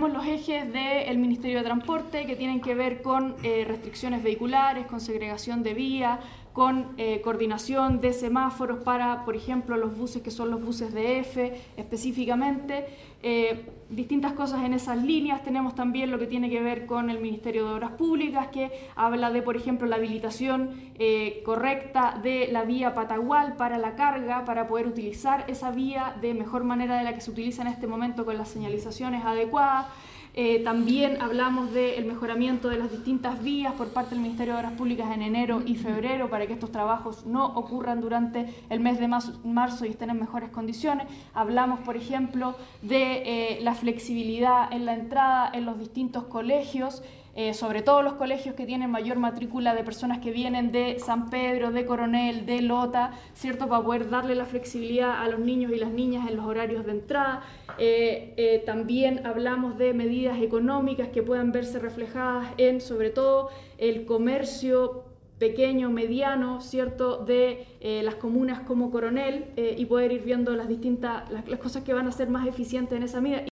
tenemos los ejes del Ministerio de Transporte, que tienen que ver con restricciones vehiculares, con segregación de vía, con coordinación de semáforos para, por ejemplo, los buses que son los buses de F específicamente, distintas cosas en esas líneas. Tenemos también lo que tiene que ver con el Ministerio de Obras Públicas, que habla de, por ejemplo, la habilitación correcta de la vía Patagual para la carga, para poder utilizar esa vía de mejor manera de la que se utiliza en este momento con las señalizaciones adecuadas. También hablamos del mejoramiento de las distintas vías por parte del Ministerio de Obras Públicas en enero y febrero para que estos trabajos no ocurran durante el mes de marzo y estén en mejores condiciones. Hablamos, por ejemplo, de la flexibilidad en la entrada en los distintos colegios, sobre todo los colegios que tienen mayor matrícula de personas que vienen de San Pedro, de Coronel, de Lota, ¿cierto? Para poder darle la flexibilidad a los niños y las niñas en los horarios de entrada. También hablamos de medidas económicas que puedan verse reflejadas en, sobre todo, el comercio pequeño, mediano, ¿cierto?, de las comunas como Coronel, y poder ir viendo las cosas que van a ser más eficientes en esa medida.